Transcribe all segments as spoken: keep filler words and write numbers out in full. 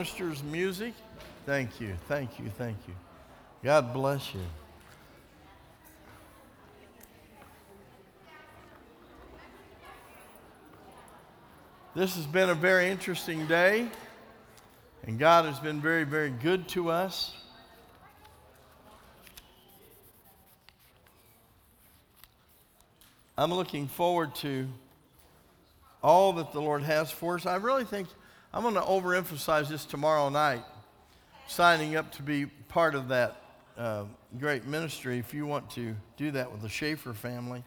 Minister's music. Thank you, thank you, thank you. God bless you. This has been a very interesting day, and God has been very, very good to us. I'm looking forward to all that the Lord has for us. I really think I'm going to overemphasize this tomorrow night, signing up to be part of that uh, great ministry if you want to do that with the Schaefer family.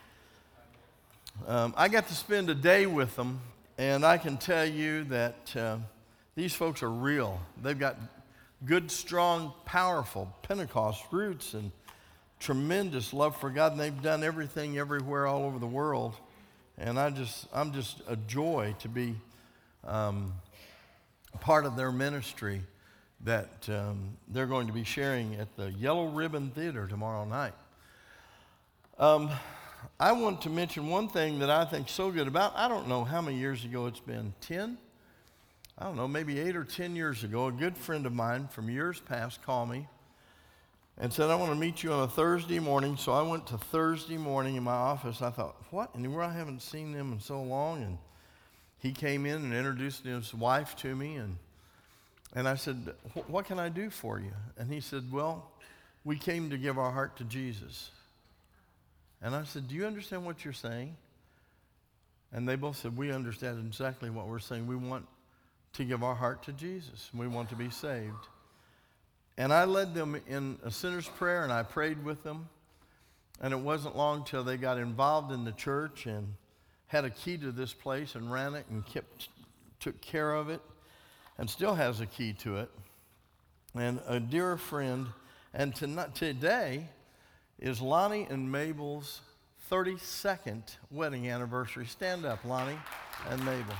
Um, I got to spend a day with them, and I can tell you that uh, these folks are real. They've got good, strong, powerful Pentecost roots and tremendous love for God, and they've done everything everywhere all over the world. And I just, I'm just a joy to be um, part of their ministry that um, they're going to be sharing at the Yellow Ribbon Theater tomorrow night. Um, I want to mention one thing that I think so good about. I don't know how many years ago it's been, ten? I don't know, maybe eight or ten years ago, a good friend of mine from years past called me and said, I want to meet you on a Thursday morning. So I went to Thursday morning in my office. I thought, what? Anywhere? I haven't seen them in so long. And he came in and introduced his wife to me. And, and I said, what can I do for you? And he said, well, we came to give our heart to Jesus. And I said, do you understand what you're saying? And they both said, we understand exactly what we're saying. We want to give our heart to Jesus. We want to be saved. And I led them in a sinner's prayer, and I prayed with them. And it wasn't long till they got involved in the church and had a key to this place and ran it and kept, took care of it and still has a key to it. And a dear friend, and tonight, today is Lonnie and Mabel's thirty-second wedding anniversary. Stand up, Lonnie and Mabel.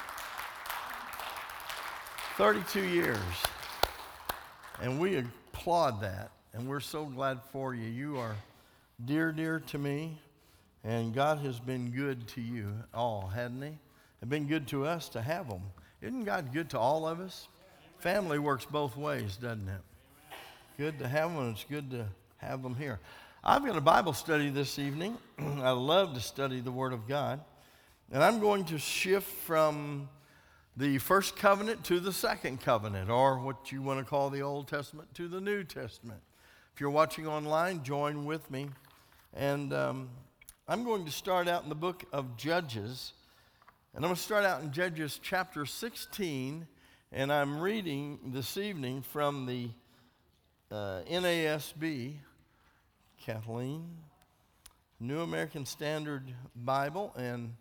thirty-two years. And we applaud that, and we're so glad for you. You are dear, dear to me, and God has been good to you all, hadn't he? It's been good to us to have them. Isn't God good to all of us? Family works both ways, doesn't it? Good to have them, and it's good to have them here. I've got a Bible study this evening. I love to study the Word of God, and I'm going to shift from the first covenant to the second covenant, or what you want to call the Old Testament to the New Testament. If you're watching online, join with me. And um, I'm going to start out in the book of Judges. And I'm going to start out in Judges chapter sixteen. And I'm reading this evening from the uh, N A S B, Kathleen, New American Standard Bible. And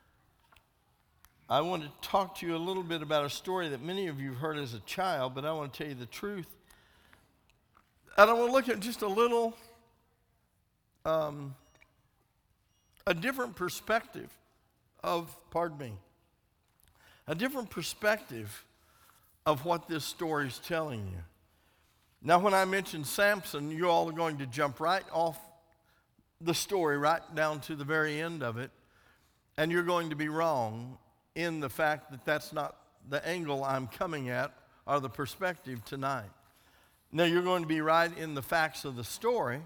I want to talk to you a little bit about a story that many of you have heard as a child, but I want to tell you the truth. And I want to look at just a little, um, a different perspective of, pardon me, a different perspective of what this story is telling you. Now, when I mention Samson, you all are going to jump right off the story, right down to the very end of it, and you're going to be wrong in the fact that that's not the angle I'm coming at or the perspective tonight. Now, you're going to be right in the facts of the story,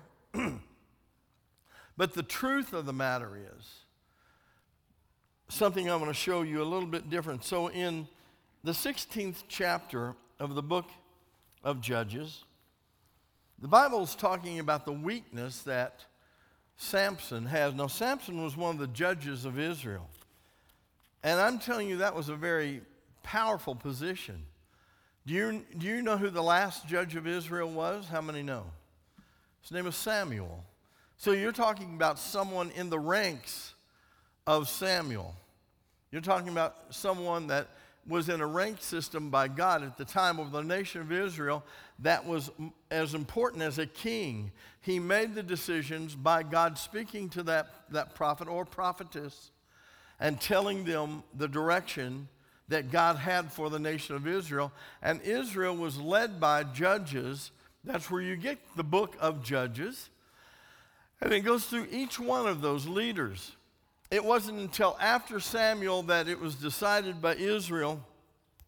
but the truth of the matter is something I'm going to show you a little bit different. So in the sixteenth chapter of the book of Judges, the Bible is talking about the weakness that Samson has. Now, Samson was one of the judges of Israel. And I'm telling you, that was a very powerful position. Do you, do you know who the last judge of Israel was? How many know? His name was Samuel. So you're talking about someone in the ranks of Samuel. You're talking about someone that was in a ranked system by God at the time of the nation of Israel that was as important as a king. He made the decisions by God speaking to that, that prophet or prophetess and telling them the direction that God had for the nation of Israel. And Israel was led by judges. That's where you get the book of Judges. And it goes through each one of those leaders. It wasn't until after Samuel that it was decided by Israel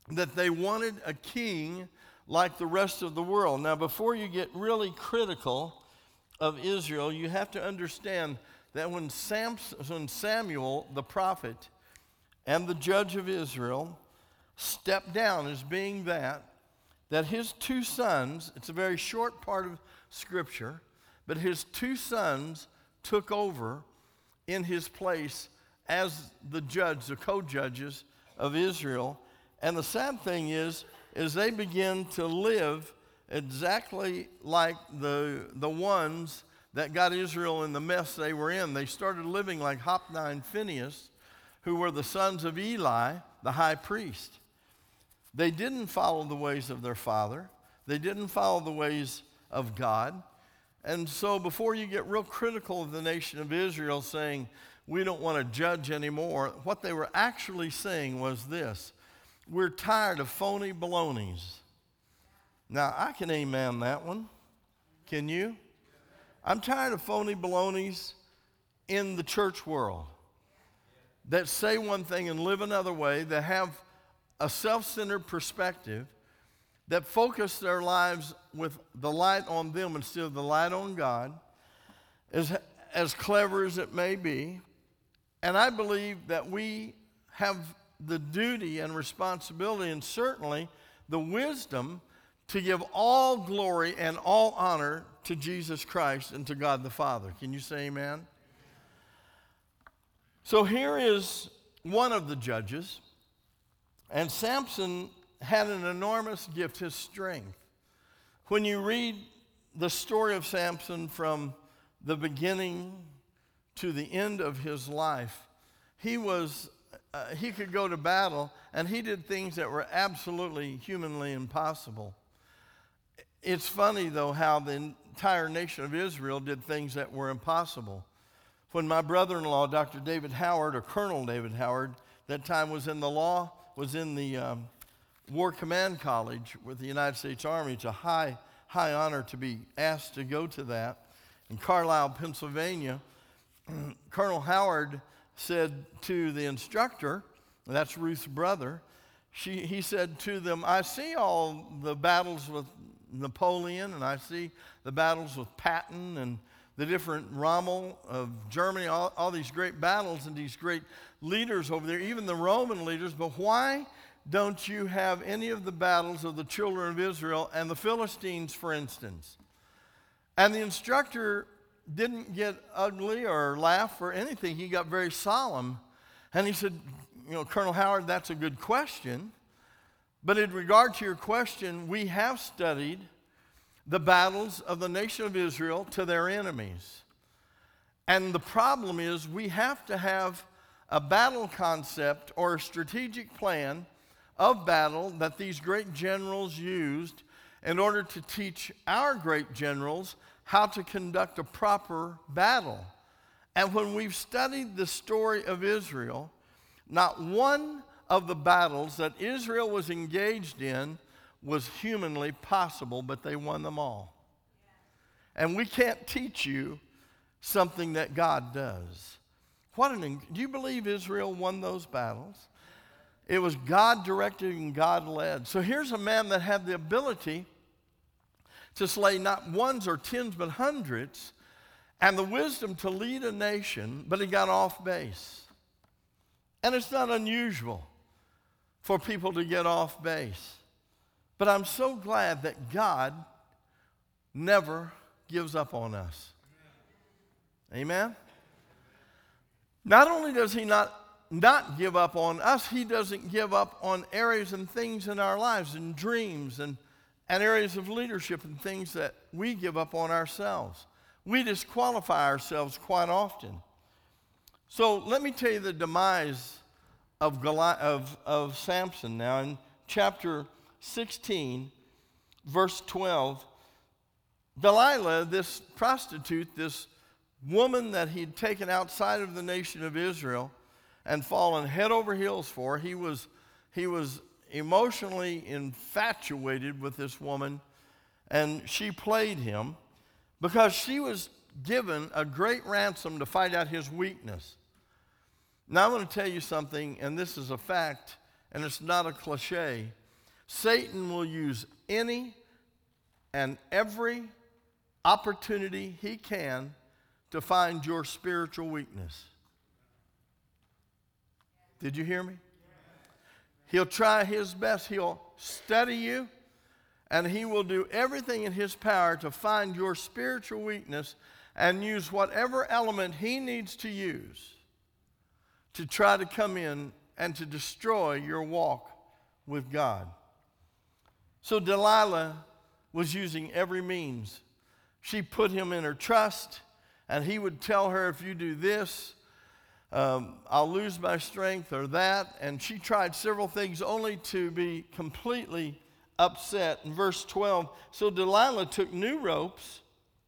that they wanted a king like the rest of the world. Now, before you get really critical of Israel, you have to understand that when, Samson, when Samuel, the prophet, and the judge of Israel stepped down as being that, that his two sons, it's a very short part of Scripture, but his two sons took over in his place as the judge, the co-judges of Israel. And the sad thing is, is they begin to live exactly like the, the ones that got Israel in the mess they were in. They started living like Hophni and Phinehas, who were the sons of Eli, the high priest. They didn't follow the ways of their father. They didn't follow the ways of God. And so before you get real critical of the nation of Israel saying, we don't want to judge anymore, what they were actually saying was this: we're tired of phony balonies. Now, I can amen that one. Can you? I'm tired of phony balonies in the church world that say one thing and live another way, that have a self-centered perspective, that focus their lives with the light on them instead of the light on God, as, as clever as it may be. And I believe that we have the duty and responsibility, and certainly the wisdom, to give all glory and all honor to Jesus Christ and to God the Father. Can you say amen? So here is one of the judges, and Samson had an enormous gift, his strength. When you read the story of Samson from the beginning to the end of his life, he was uh, he could go to battle, and he did things that were absolutely humanly impossible. It's funny, though, how the entire nation of Israel did things that were impossible. When my brother-in-law, Doctor David Howard, or Colonel David Howard, that time was in the law, was in the um, War Command College with the United States Army. It's a high, high honor to be asked to go to that. In Carlisle, Pennsylvania, Colonel Howard said to the instructor, that's Ruth's brother, she, he said to them, I see all the battles with Napoleon, and I see the battles with Patton and the different Rommel of Germany, all, all these great battles and these great leaders over there, even the Roman leaders, but why don't you have any of the battles of the children of Israel and the Philistines, for instance? And the instructor didn't get ugly or laugh or anything. He got very solemn. And he said, you know, Colonel Howard, that's a good question. But in regard to your question, we have studied the battles of the nation of Israel to their enemies. And the problem is we have to have a battle concept or a strategic plan of battle that these great generals used in order to teach our great generals how to conduct a proper battle. And when we've studied the story of Israel, not one of the battles that Israel was engaged in was humanly possible, but they won them all. And we can't teach you something that God does. What an, do you believe Israel won those battles? It was God directed and God led. So here's a man that had the ability to slay not ones or tens, but hundreds, and the wisdom to lead a nation, but he got off base. And it's not unusual for people to get off base. But I'm so glad that God never gives up on us. Amen? Not only does he not, not give up on us, he doesn't give up on areas and things in our lives and dreams and, and areas of leadership and things that we give up on ourselves. We disqualify ourselves quite often. So let me tell you the demise of, Goli- of, of Samson now. In chapter sixteen, verse twelve, Delilah, this prostitute, this woman that he'd taken outside of the nation of Israel and fallen head over heels for, he was, he was emotionally infatuated with this woman, and she played him because she was given a great ransom to find out his weakness. Now, I want to tell you something, and this is a fact, and it's not a cliche. Satan will use any and every opportunity he can to find your spiritual weakness. Did you hear me? He'll try his best. He'll study you, and he will do everything in his power to find your spiritual weakness and use whatever element he needs to use to try to come in and to destroy your walk with God. So Delilah was using every means. She put him in her trust, and he would tell her, if you do this, um, I'll lose my strength, or that. And she tried several things only to be completely upset. In verse twelve, so Delilah took new ropes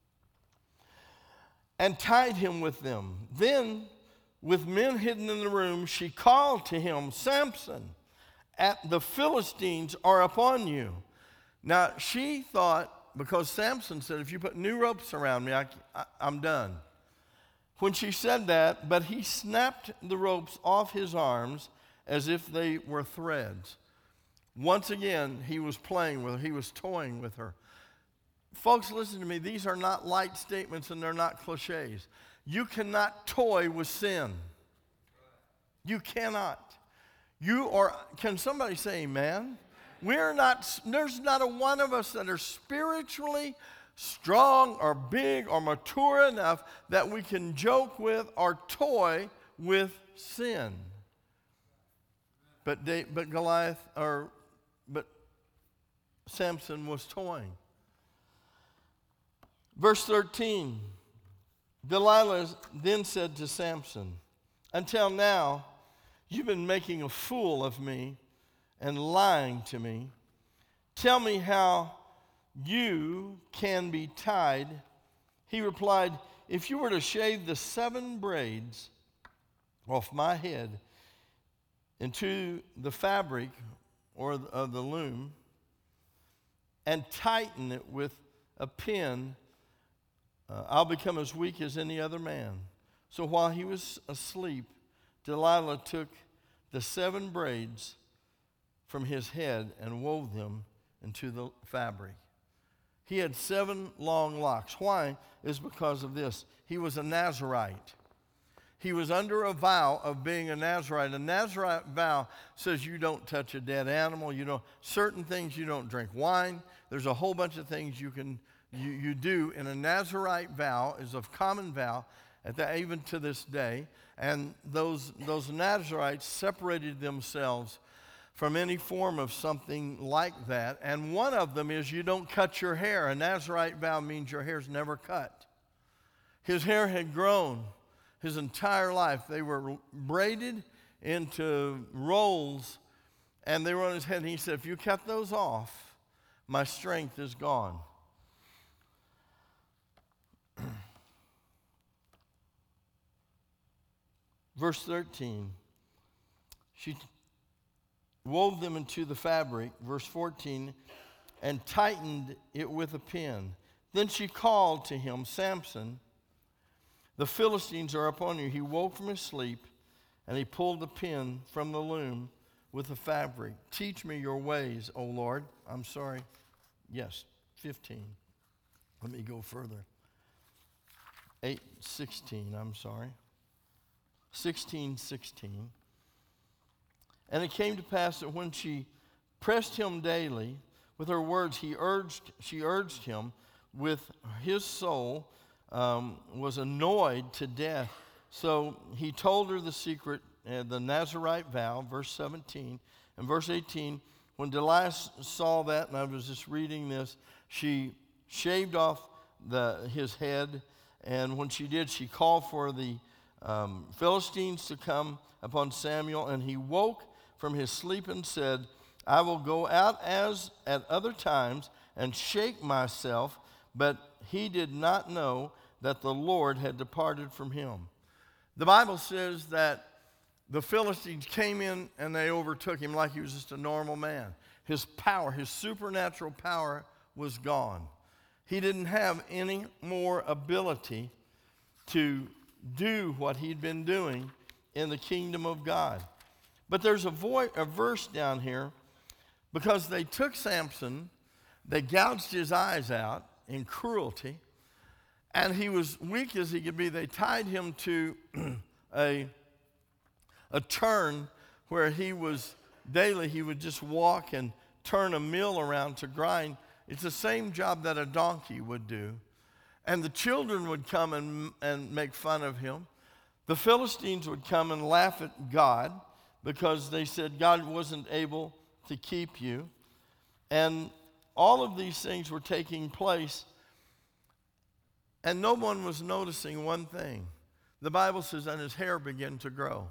and tied him with them. Then, with men hidden in the room, she called to him, Samson, at the Philistines are upon you. Now, she thought, because Samson said, if you put new ropes around me, I, I, I'm done. When she said that, but he snapped the ropes off his arms as if they were threads. Once again, he was playing with her. He was toying with her. Folks, listen to me. These are not light statements, and they're not cliches. You cannot toy with sin. You cannot. You are, can somebody say amen? We're not, there's not a one of us that are spiritually strong or big or mature enough that we can joke with or toy with sin. But they, but Goliath, or but Samson was toying. Verse thirteen, Delilah then said to Samson, until now, you've been making a fool of me and lying to me. Tell me how you can be tied. He replied, if you were to shave the seven braids off my head into the fabric or of the loom and tighten it with a pin, uh, I'll become as weak as any other man. So while he was asleep, Delilah took the seven braids from his head and wove them into the fabric. He had seven long locks. Why? Is because of this. He was a Nazirite. He was under a vow of being a Nazirite. A Nazirite vow says you don't touch a dead animal. You don't, certain things you don't drink wine. There's a whole bunch of things you can you, you do. And a Nazirite vow is a common vow, at the, even to this day. And those those Nazirites separated themselves from any form of something like that. And one of them is you don't cut your hair. A Nazirite vow means your hair's never cut. His hair had grown his entire life. They were braided into rolls, and they were on his head. And he said, if you cut those off, my strength is gone. Verse thirteen, she wove them into the fabric, verse fourteen, and tightened it with a pin. Then she called to him, Samson, the Philistines are upon you. He woke from his sleep, and he pulled the pin from the loom with the fabric. Teach me your ways, O Lord. I'm sorry. Yes, fifteen. Let me go further. eight sixteen, I'm sorry. sixteen sixteen. And it came to pass that when she pressed him daily with her words, he urged, she urged him with his soul, um, was annoyed to death. So he told her the secret, uh, the Nazirite vow, verse seventeen. And verse eighteen, when Delilah saw that, and I was just reading this, she shaved off the, his head. And when she did, she called for the um, Philistines to come upon Samuel. And he woke from his sleep and said, I will go out as at other times and shake myself. But he did not know that the Lord had departed from him. The Bible says that the Philistines came in and they overtook him like he was just a normal man. His power, his supernatural power was gone. He didn't have any more ability to do what he'd been doing in the kingdom of God. But there's a, vo- a verse down here, because they took Samson, they gouged his eyes out in cruelty, and he was weak as he could be. They tied him to a, a turn where he was daily, he would just walk and turn a mill around to grind. It's the same job that a donkey would do. And the children would come and, and make fun of him. The Philistines would come and laugh at God because they said God wasn't able to keep you. And all of these things were taking place, and no one was noticing one thing. The Bible says, and his hair began to grow.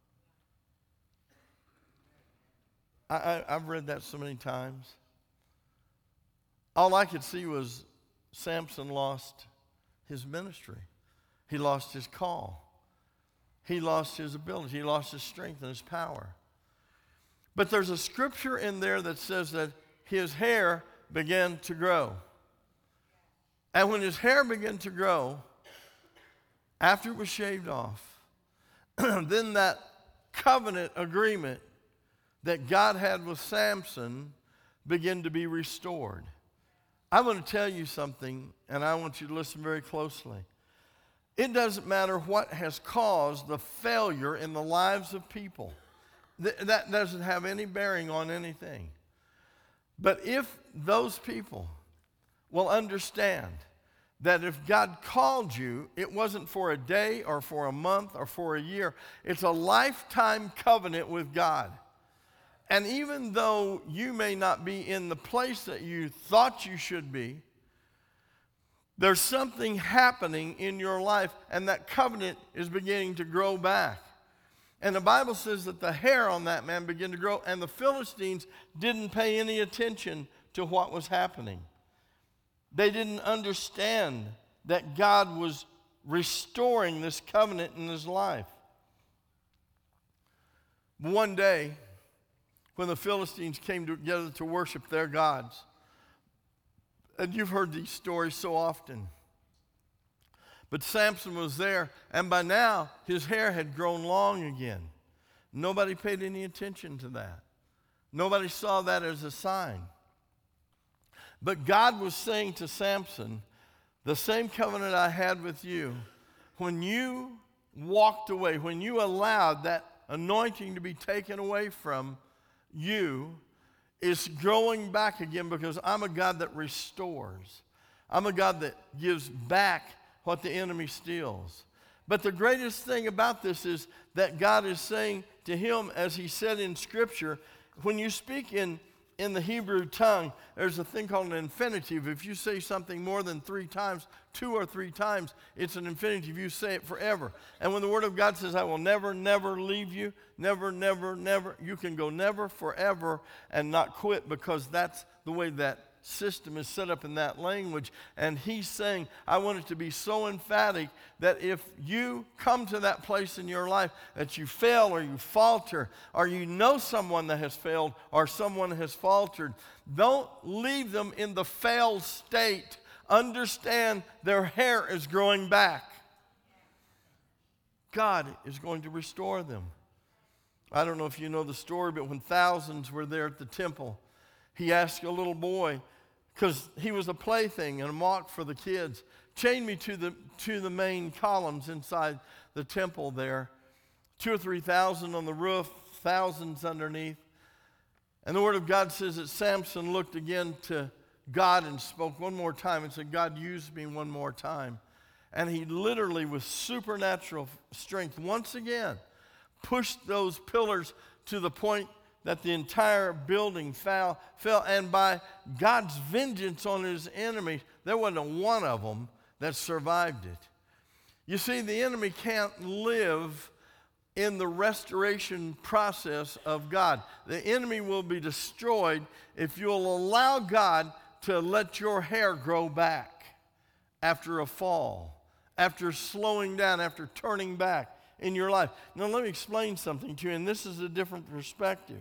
I, I, I've read that so many times. All I could see was Samson lost his ministry. He lost his call. He lost his ability. He lost his strength and his power. But there's a scripture in there that says that his hair began to grow. And when his hair began to grow, after it was shaved off, then that covenant agreement that God had with Samson began to be restored. I want to tell you something, and I want you to listen very closely. It doesn't matter what has caused the failure in the lives of people. Th- that doesn't have any bearing on anything. But if those people will understand that if God called you, it wasn't for a day or for a month or for a year. It's a lifetime covenant with God. And even though you may not be in the place that you thought you should be, there's something happening in your life, and that covenant is beginning to grow back. And the Bible says that the hair on that man began to grow, and the Philistines didn't pay any attention to what was happening. They didn't understand that God was restoring this covenant in his life. One day, when the Philistines came together to worship their gods, and you've heard these stories so often, but Samson was there, and by now his hair had grown long again. Nobody paid any attention to that. Nobody saw that as a sign. But God was saying to Samson, the same covenant I had with you, when you walked away, when you allowed that anointing to be taken away from you, is growing back again, because I'm a God that restores. I'm a God that gives back what the enemy steals. But the greatest thing about this is that God is saying to him, as he said in Scripture, when you speak in, in the Hebrew tongue, there's a thing called an infinitive. If you say something more than three times, two or three times, it's an infinitive. You say it forever. And when the Word of God says, I will never, never leave you, never, never, never, you can go never, forever, and not quit, because that's the way that system is set up in that language. And he's saying, I want it to be so emphatic that if you come to that place in your life that you fail or you falter, or you know someone that has failed or someone has faltered, don't leave them in the failed state. Understand their hair is growing back. God is going to restore them. I don't know if you know the story, but when thousands were there at the temple, he asked a little boy, because he was a plaything and a mock for the kids, chain me to the to the main columns inside the temple there. Two or three thousand on the roof, thousands underneath. And the Word of God says that Samson looked again to God and spoke one more time and said, God, use me one more time. And he literally, with supernatural strength, once again, pushed those pillars to the point that the entire building fell, fell. And by God's vengeance on his enemies, there wasn't one of them that survived it. You see, the enemy can't live in the restoration process of God. The enemy will be destroyed if you'll allow God to let your hair grow back after a fall, after slowing down, after turning back in your life. Now, let me explain something to you, and this is a different perspective.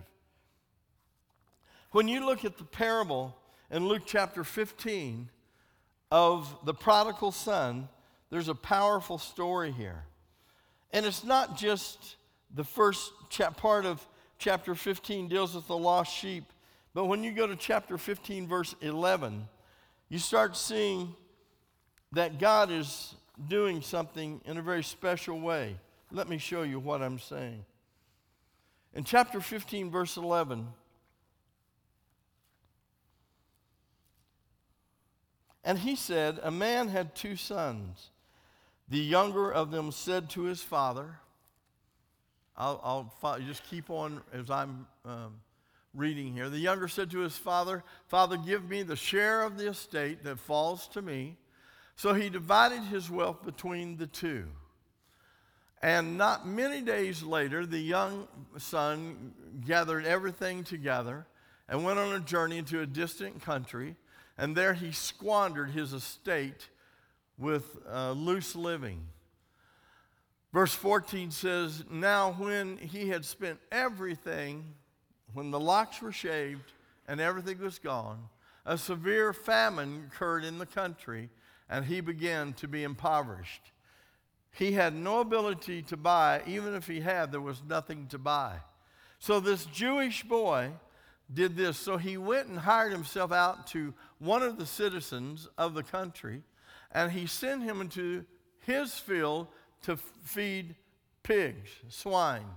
When you look at the parable in Luke chapter fifteen of the prodigal son, there's a powerful story here. And it's not just the first cha- part of chapter fifteen deals with the lost sheep. But when you go to chapter fifteen, verse eleven, you start seeing that God is doing something in a very special way. Let me show you what I'm saying. In chapter fifteen, verse eleven, and he said, a man had two sons. The younger of them said to his father, I'll, I'll just keep on as I'm um, reading here. The younger said to his father, Father, give me the share of the estate that falls to me. So he divided his wealth between the two. And not many days later, the young son gathered everything together and went on a journey into a distant country. And there he squandered his estate with uh, loose living. Verse fourteen says, now when he had spent everything, when the locks were shaved and everything was gone, a severe famine occurred in the country, and he began to be impoverished. He had no ability to buy. Even if he had, there was nothing to buy. So this Jewish boy did this. So he went and hired himself out to one of the citizens of the country, and he sent him into his field to feed pigs, swine.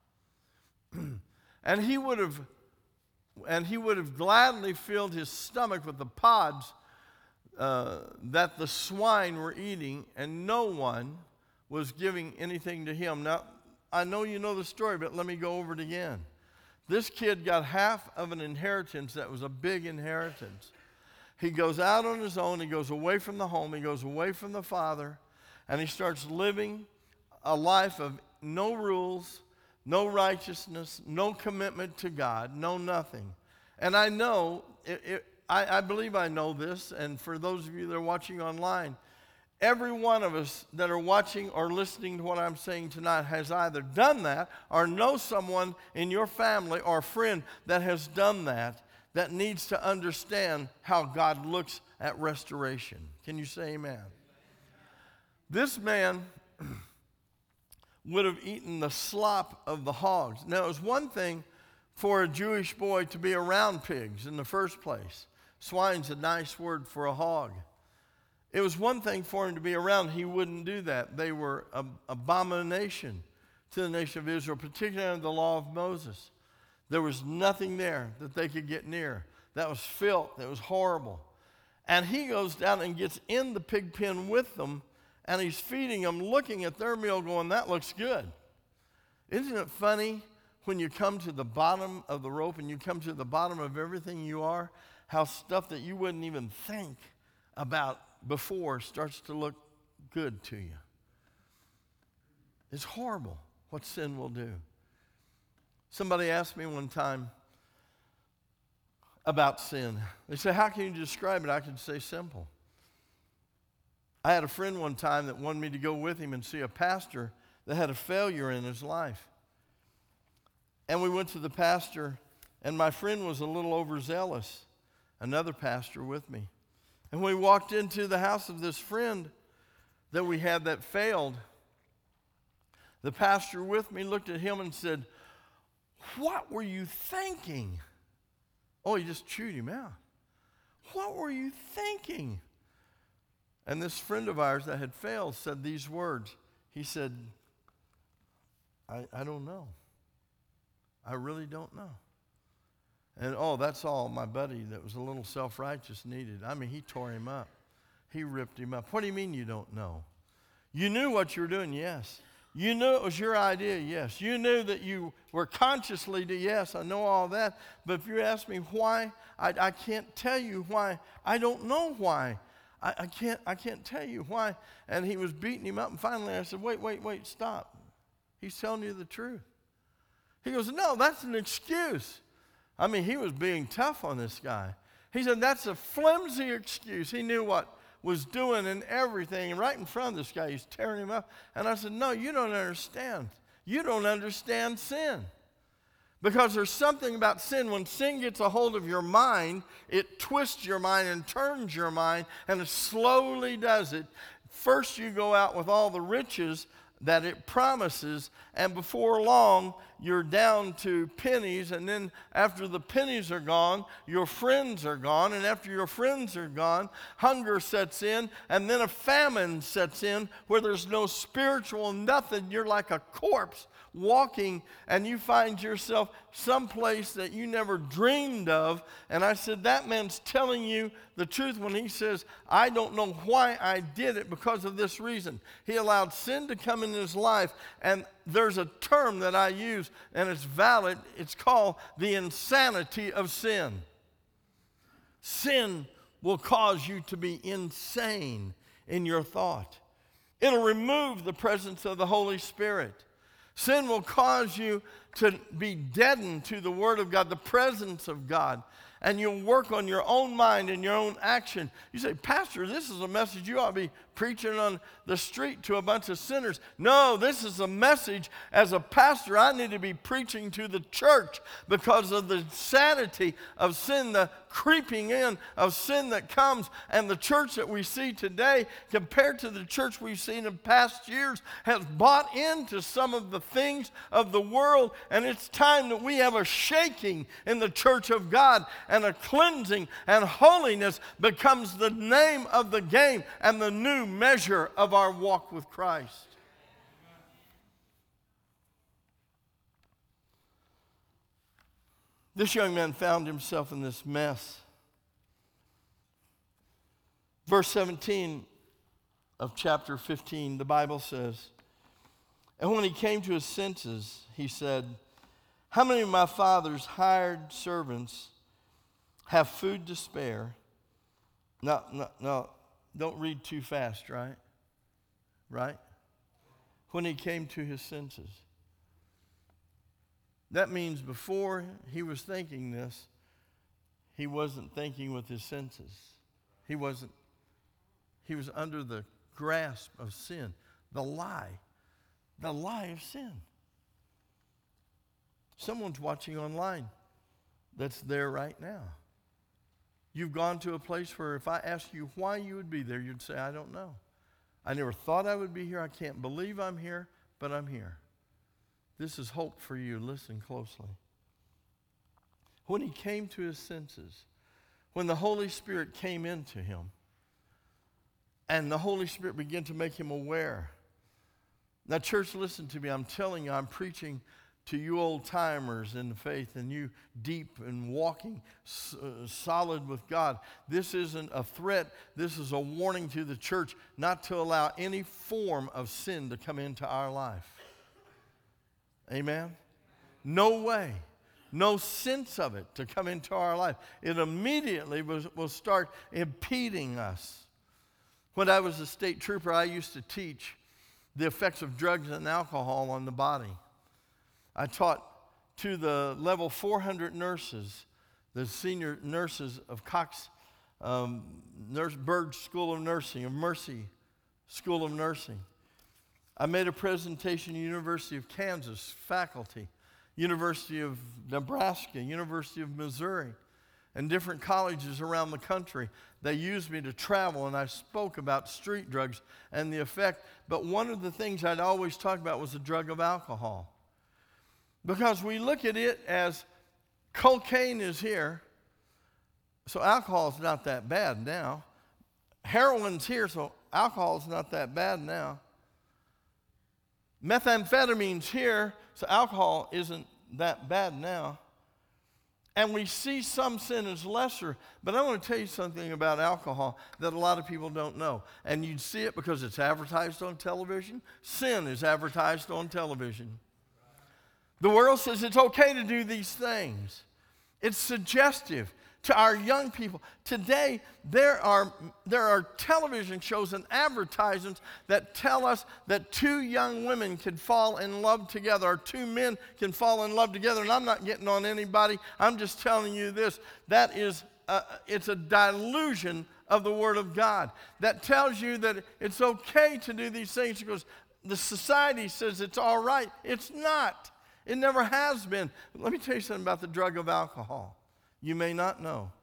and he would have and he would have gladly filled his stomach with the pods uh, that the swine were eating, and no one was giving anything to him. Now, I know you know the story, but let me go over it again. This kid got half of an inheritance that was a big inheritance. He goes out on his own. He goes away from the home. He goes away from the father. And he starts living a life of no rules, no righteousness, no commitment to God, no nothing. And I know, it, it, I, I believe I know this, and for those of you that are watching online, every one of us that are watching or listening to what I'm saying tonight has either done that or know someone in your family or friend that has done that, that needs to understand how God looks at restoration. Can you say amen? This man would have eaten the slop of the hogs. Now, it was one thing for a Jewish boy to be around pigs in the first place. Swine's a nice word for a hog. It was one thing for him to be around. He wouldn't do that. They were an abomination to the nation of Israel, particularly under the law of Moses. There was nothing there that they could get near. That was filth. That was horrible. And he goes down and gets in the pig pen with them, and he's feeding them, looking at their meal going, that looks good. Isn't it funny when you come to the bottom of the rope and you come to the bottom of everything you are, how stuff that you wouldn't even think about before starts to look good to you? It's horrible what sin will do. Somebody asked me one time about sin. They said, how can you describe it? I can say simple. I had a friend one time that wanted me to go with him and see a pastor that had a failure in his life. And we went to the pastor, and my friend was a little overzealous, another pastor with me. And when we walked into the house of this friend that we had that failed, the pastor with me looked at him and said, what were you thinking? Oh, he just chewed him out. What were you thinking? And this friend of ours that had failed said these words. He said, I, I don't know. I really don't know. And oh, that's all my buddy that was a little self-righteous needed. I mean, he tore him up. He ripped him up. What do you mean you don't know? You knew what you were doing, yes. You knew it was your idea, yes. You knew that you were consciously, to, yes, I know all that. But if you ask me why, I, I can't tell you why. I don't know why. I, I can't I can't tell you why. And he was beating him up, and finally I said, wait, wait, wait, stop. He's telling you the truth. He goes, no, that's an excuse. I mean, he was being tough on this guy. He said, that's a flimsy excuse. He knew what was doing and everything. And right in front of this guy, he's tearing him up. And I said, no, you don't understand. You don't understand sin. Because there's something about sin. When sin gets a hold of your mind, it twists your mind and turns your mind, and it slowly does it. First, you go out with all the riches that it promises, and before long, you're down to pennies, and then after the pennies are gone, your friends are gone, and after your friends are gone, hunger sets in, and then a famine sets in where there's no spiritual nothing. You're like a corpse walking, and you find yourself someplace that you never dreamed of. And I said, that man's telling you the truth when he says, I don't know why I did it, because of this reason. He allowed sin to come in his life, and there's a term that I use, and it's valid. It's called the insanity of sin. Sin will cause you to be insane in your thought. It'll remove the presence of the Holy Spirit. Sin will cause you to be deadened to the Word of God, the presence of God, and you'll work on your own mind and your own action. You say, Pastor, this is a message you ought to be preaching on the street to a bunch of sinners. No, this is a message as a pastor I need to be preaching to the church because of the insanity of sin, the creeping in of sin that comes. And the church that we see today, compared to the church we've seen in past years, has bought into some of the things of the world. And it's time that we have a shaking in the church of God, and a cleansing, and holiness becomes the name of the game and the new measure of our walk with Christ. This young man found himself in this mess. Verse seventeen of chapter fifteen, the Bible says, and when he came to his senses, he said, how many of my father's hired servants have food to spare? No, no, no, don't read too fast, right? Right? When he came to his senses. That means before he was thinking this, he wasn't thinking with his senses. He wasn't, he was under the grasp of sin, the lie, the lie of sin. Someone's watching online that's there right now. You've gone to a place where if I asked you why you would be there, you'd say, I don't know. I never thought I would be here. I can't believe I'm here, but I'm here. This is hope for you. Listen closely. When he came to his senses, when the Holy Spirit came into him, and the Holy Spirit began to make him aware. Now, church, listen to me. I'm telling you, I'm preaching to you old-timers in the faith and you deep and walking uh, solid with God. This isn't a threat. This is a warning to the church not to allow any form of sin to come into our life. Amen? No way. No sense of it to come into our life. It immediately will, will start impeding us. When I was a state trooper, I used to teach the effects of drugs and alcohol on the body. I taught to the level four hundred nurses, the senior nurses of Cox um, Nurse Burge School of Nursing, of Mercy School of Nursing. I made a presentation at University of Kansas faculty, University of Nebraska, University of Missouri, and different colleges around the country. They used me to travel, and I spoke about street drugs and the effect. But one of the things I'd always talk about was the drug of alcohol. Because we look at it as cocaine is here, so alcohol is not that bad now. Heroin's here, so alcohol is not that bad now. Methamphetamine's here, so alcohol isn't that bad now. And we see some sin as lesser, but I want to tell you something about alcohol that a lot of people don't know. And you'd see it because it's advertised on television. Sin is advertised on television. The world says it's okay to do these things. It's suggestive to our young people. Today, there are, there are television shows and advertisements that tell us that two young women can fall in love together, or two men can fall in love together. And I'm not getting on anybody. I'm just telling you this. That is, a, it's a delusion of the Word of God that tells you that it's okay to do these things because the society says it's all right. It's not. It never has been. Let me tell you something about the drug of alcohol. You may not know.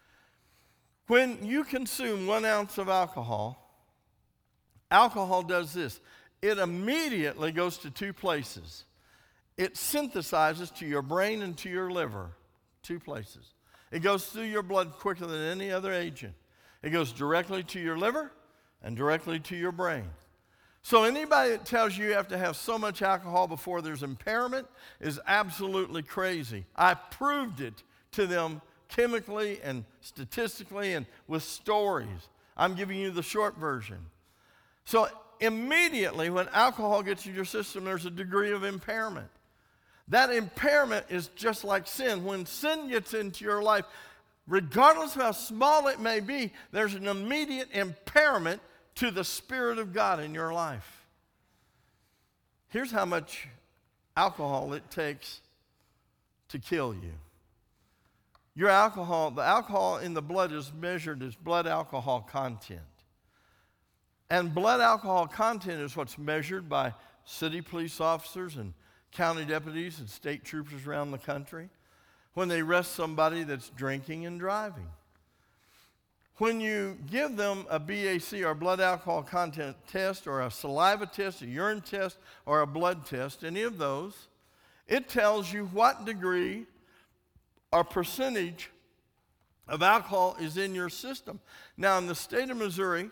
When you consume one ounce of alcohol, alcohol does this. It immediately goes to two places. it synthesizes to your brain and to your liver, two places. It goes through your blood quicker than any other agent. It goes directly to your liver and directly to your brain. So anybody that tells you you have to have so much alcohol before there's impairment is absolutely crazy. I proved it to them chemically and statistically and with stories. I'm giving you the short version. So immediately when alcohol gets in your system, there's a degree of impairment. That impairment is just like sin. When sin gets into your life, regardless of how small it may be, there's an immediate impairment to the Spirit of God in your life. Here's how much alcohol it takes to kill you. Your alcohol, the alcohol in the blood is measured as blood alcohol content. And blood alcohol content is what's measured by city police officers and county deputies and state troopers around the country when they arrest somebody that's drinking and driving. When you give them a B A C or blood alcohol content test or a saliva test, a urine test, or a blood test, any of those, it tells you what degree or percentage of alcohol is in your system. Now, in the state of Missouri,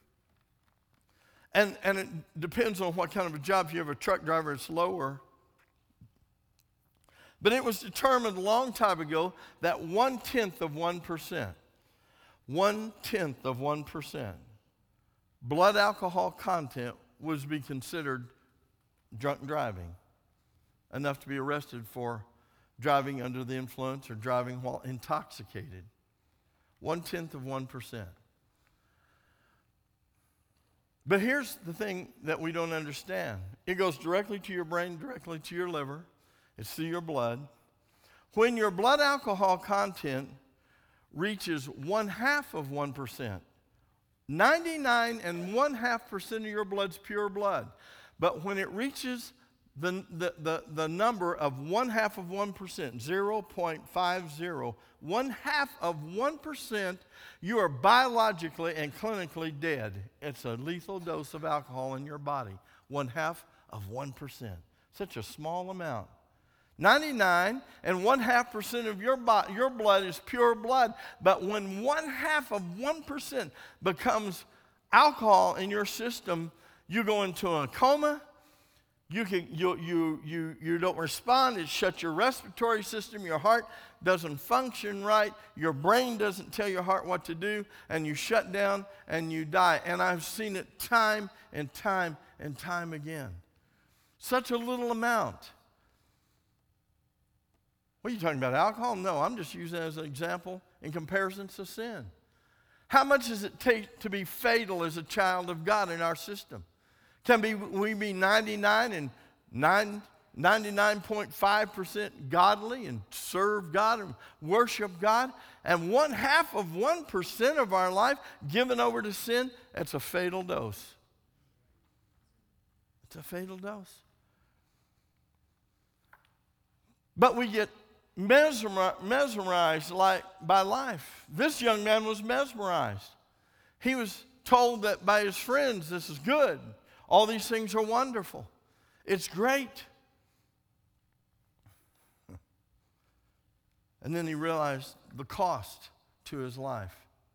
and, and it depends on what kind of a job. If you have a truck driver, it's lower. But it was determined a long time ago that one-tenth of one percent, one-tenth of one percent blood alcohol content was to be considered drunk driving, enough to be arrested for driving under the influence or driving while intoxicated. One-tenth of one percent. But here's the thing that we don't understand. It goes directly to your brain, directly to your liver. It's through your blood. When your blood alcohol content reaches one half of one percent, ninety-nine and one half percent of your blood's pure blood. But when it reaches the, the, the, the number of one half of one percent, zero point five zero, one half of one percent, you are biologically and clinically dead. It's a lethal dose of alcohol in your body, one half of one percent. Such a small amount. ninety-nine and one half percent of your, bo- your blood is pure blood, but when one half of one percent becomes alcohol in your system, you go into a coma. You, can, you, you, you, you don't respond. It shuts your respiratory system. Your heart doesn't function right. Your brain doesn't tell your heart what to do, and you shut down and you die. And I've seen it time and time and time again. Such a little amount. What are you talking about, alcohol? No, I'm just using it as an example in comparison to sin. How much does it take to be fatal as a child of God in our system? Can be, we be ninety-nine and ninety-nine point five percent godly and serve God and worship God, and one half of one percent of our life given over to sin? That's a fatal dose. It's a fatal dose. But we get mesmerized like by life. This young man was mesmerized. He was told that by his friends, this is good. All these things are wonderful. It's great. And then he realized the cost to his life.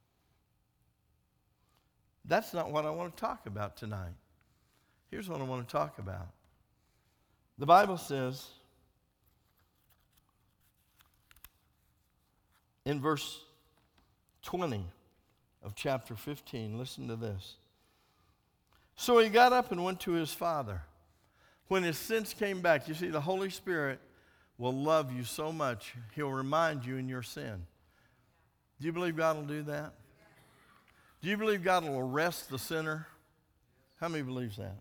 That's not what I want to talk about tonight. Here's what I want to talk about. The Bible says in verse twenty of chapter fifteen, listen to this. So he got up and went to his father. When his sins came back, you see, the Holy Spirit will love you so much, he'll remind you in your sin. Do you believe God will do that? Do you believe God will arrest the sinner? How many believes that?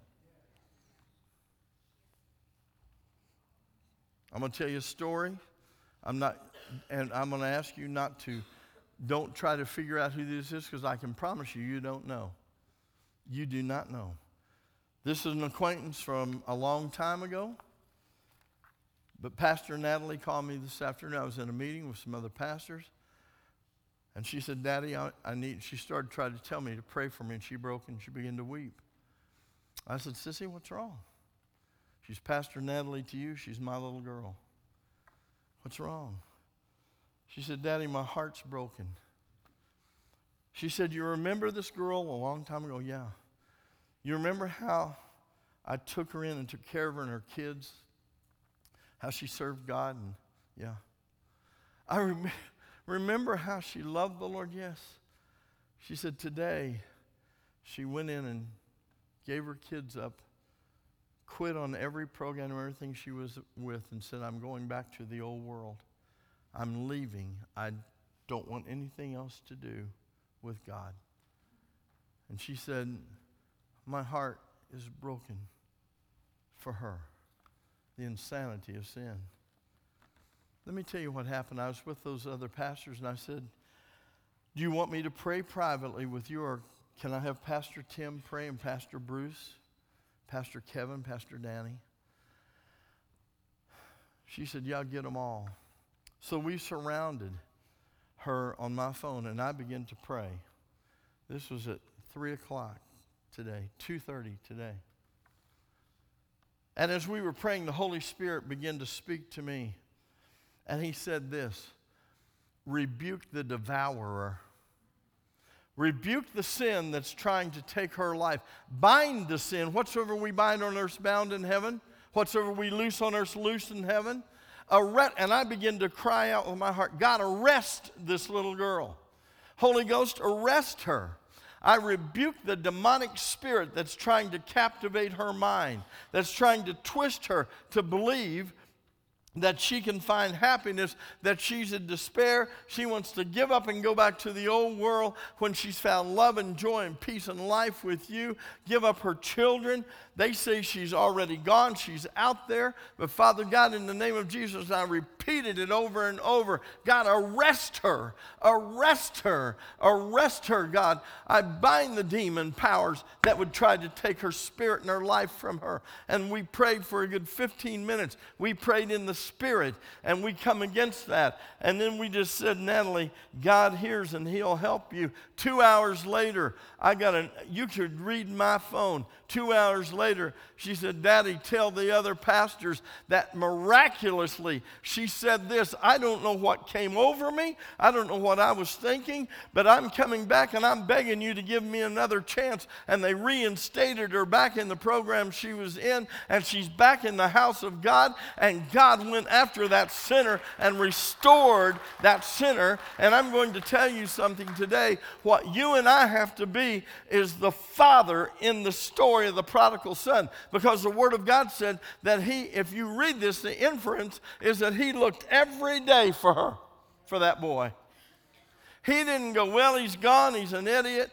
I'm going to tell you a story. I'm not, and I'm going to ask you not to, don't try to figure out who this is, because I can promise you, you don't know. You do not know. This is an acquaintance from a long time ago. But Pastor Natalie called me this afternoon. I was in a meeting with some other pastors. And she said, Daddy, I, I need, she started trying to tell me to pray for me, and she broke and she began to weep. I said, Sissy, what's wrong? She's Pastor Natalie to you. She's my little girl. What's wrong? She said, Daddy, my heart's broken. She said, you remember this girl a long time ago? Yeah. You remember how I took her in and took care of her and her kids? How she served God? And yeah. I rem- remember how she loved the Lord? Yes. She said, today, she went in and gave her kids up, quit on every program and everything she was with, and said, I'm going back to the old world. I'm leaving. I don't want anything else to do with God. And she said, my heart is broken for her, the insanity of sin. Let me tell you what happened. I was with those other pastors, and I said, do you want me to pray privately with you, or can I have Pastor Tim pray and Pastor Bruce, Pastor Kevin, Pastor Danny? She said, yeah, I'll get them all. So we surrounded her on my phone, and I began to pray. This was at three o'clock today, two thirty today. And as we were praying, the Holy Spirit began to speak to me. And he said this, rebuke the devourer. Rebuke the sin that's trying to take her life. Bind the sin. Whatsoever we bind on earth is bound in heaven. Whatsoever we loose on earth is loosed in heaven. Arrest, and I begin to cry out with my heart, God, arrest this little girl. Holy Ghost, arrest her. I rebuke the demonic spirit that's trying to captivate her mind, that's trying to twist her to believe that she can find happiness, that she's in despair. She wants to give up and go back to the old world when she's found love and joy and peace and life with you. Give up her children. They say she's already gone. She's out there. But Father God, in the name of Jesus, I repeated it over and over. God, arrest her. Arrest her. Arrest her, God. I bind the demon powers that would try to take her spirit and her life from her. And we prayed for a good fifteen minutes. We prayed in the Spirit, and we come against that. And then we just said, Natalie, God hears and he'll help you. Two hours later, I got a, you could read my phone. Two hours later, she said, Daddy, tell the other pastors that miraculously, she said this, I don't know what came over me. I don't know what I was thinking, but I'm coming back and I'm begging you to give me another chance. And they reinstated her back in the program she was in, and she's back in the house of God, and God went after that sinner and restored that sinner. And I'm going to tell you something today. What you and I have to be is the father in the story of the prodigal son, because the Word of God said that he, if you read this, the inference is that he looked every day for her, for that boy. He didn't go, well, he's gone, he's an idiot.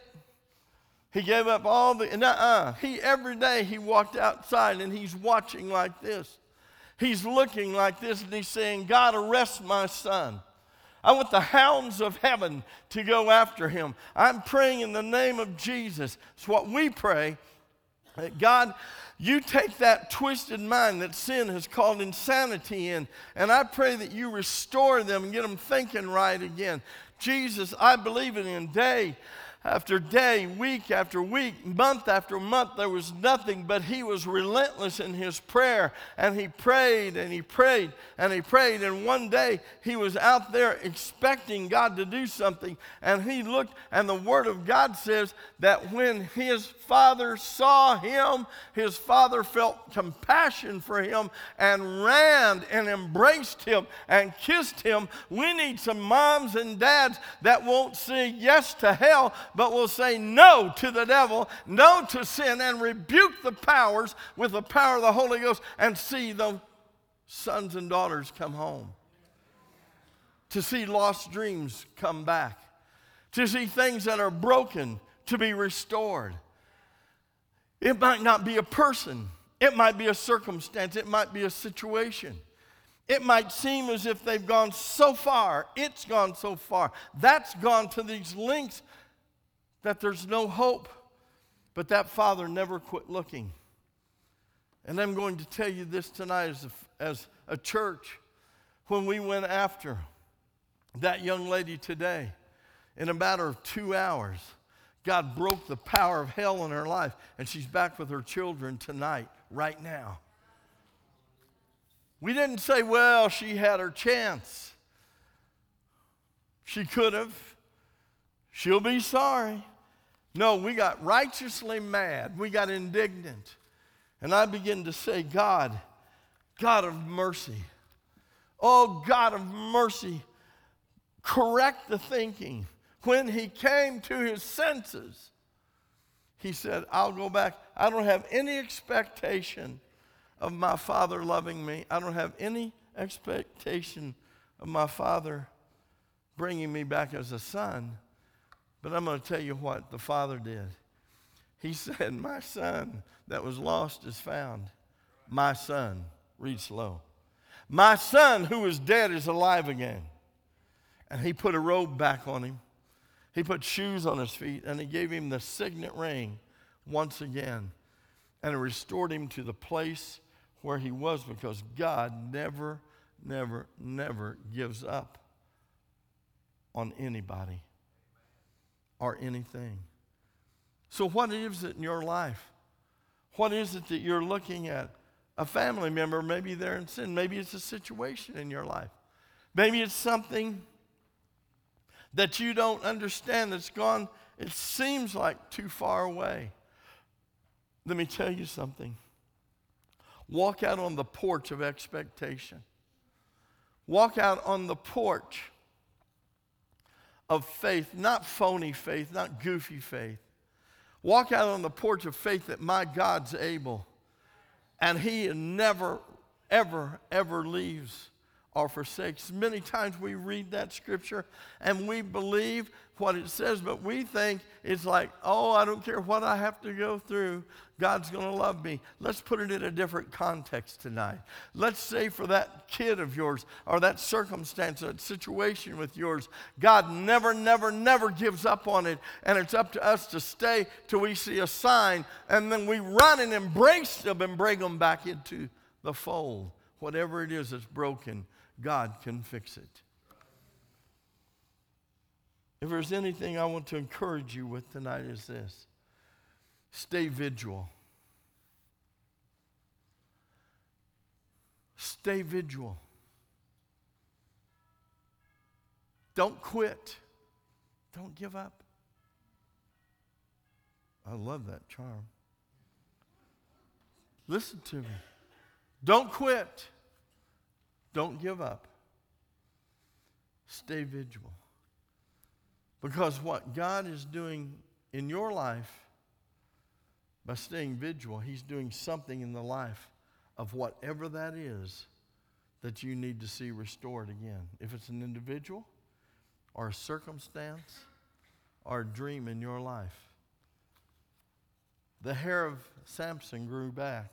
He gave up all the, nuh-uh. He, every day he walked outside and he's watching like this. He's looking like this and he's saying, God, arrest my son. I want the hounds of heaven to go after him. I'm praying in the name of Jesus. It's what we pray. That God, you take that twisted mind that sin has called insanity in, and I pray that you restore them and get them thinking right again. Jesus, I believe it in day after day, week after week, month after month, there was nothing, but he was relentless in his prayer, and he prayed and he prayed and he prayed, and one day he was out there expecting God to do something, and he looked, and the Word of God says that when his father saw him, his father felt compassion for him and ran and embraced him and kissed him. We need some moms and dads that won't say yes to hell, but will say no to the devil, no to sin, and rebuke the powers with the power of the Holy Ghost, and see the sons and daughters come home. To see lost dreams come back. To see things that are broken to be restored. It might not be a person. It might be a circumstance. It might be a situation. It might seem as if they've gone so far. It's gone so far. That's gone to these lengths that there's no hope. But that father never quit looking. And I'm going to tell you this tonight as a, as a church. When we went after that young lady today, in a matter of two hours, God broke the power of hell in her life. And she's back with her children tonight, right now. We didn't say, well, she had her chance. She could have. She'll be sorry. No, we got righteously mad. We got indignant. And I began to say, God, God of mercy. Oh, God of mercy. Correct the thinking. When he came to his senses, he said, I'll go back. I don't have any expectation of my Father loving me. I don't have any expectation of my Father bringing me back as a son. But I'm going to tell you what the Father did. He said, my son that was lost is found. My son, read slow. My son who was dead is alive again. And he put a robe back on him. He put shoes on his feet, and he gave him the signet ring once again. And it restored him to the place where he was, because God never, never, never gives up on anybody or anything. So what is it in your life? What is it that you're looking at? A family member, maybe they're in sin. Maybe it's a situation in your life. Maybe it's something that you don't understand that's gone, it seems like too far away. Let me tell you something. Walk out on the porch of expectation. Walk out on the porch of faith, not phony faith, not goofy faith. Walk out on the porch of faith that my God's able, and he never, ever, ever leaves or forsakes. Many times we read that scripture and we believe what it says, but we think it's like, oh, I don't care what I have to go through, God's going to love me. Let's put it in a different context tonight. Let's say for that kid of yours, or that circumstance, or that situation with yours, God never, never, never gives up on it, and it's up to us to stay till we see a sign, and then we run and embrace them and bring them back into the fold. Whatever it is that's broken, God can fix it. If there's anything I want to encourage you with tonight, is this: stay vigilant. Stay vigilant. Don't quit. Don't give up. I love that charm. Listen to me. Don't quit. Don't give up. Stay vigilant. Because what God is doing in your life, by staying vigilant, he's doing something in the life of whatever that is that you need to see restored again. If it's an individual or a circumstance or a dream in your life. The hair of Samson grew back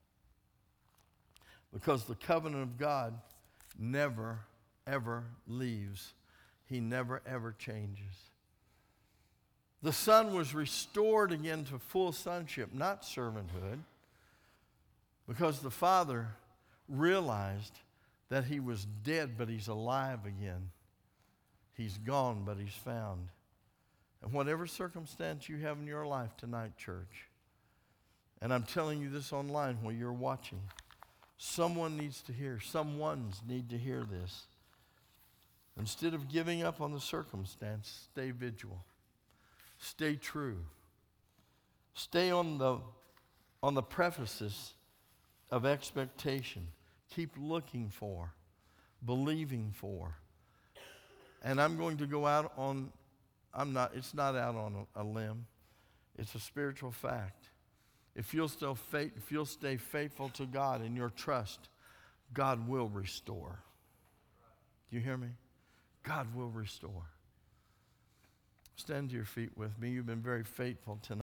because the covenant of God never, ever leaves. He never, ever changes. The son was restored again to full sonship, not servanthood, because the father realized that he was dead, but he's alive again. He's gone, but he's found. And whatever circumstance you have in your life tonight, church, and I'm telling you this online while you're watching, someone needs to hear, someone's need to hear this. Instead of giving up on the circumstance, stay vigilant. Stay true. Stay on the, on the prefaces of expectation. Keep looking for, believing for. And I'm going to go out on, I'm not, it's not out on a, a limb. It's a spiritual fact. If you'll still faith, if you'll stay faithful to God in your trust, God will restore. Do you hear me? God will restore. Stand to your feet with me. You've been very faithful tonight.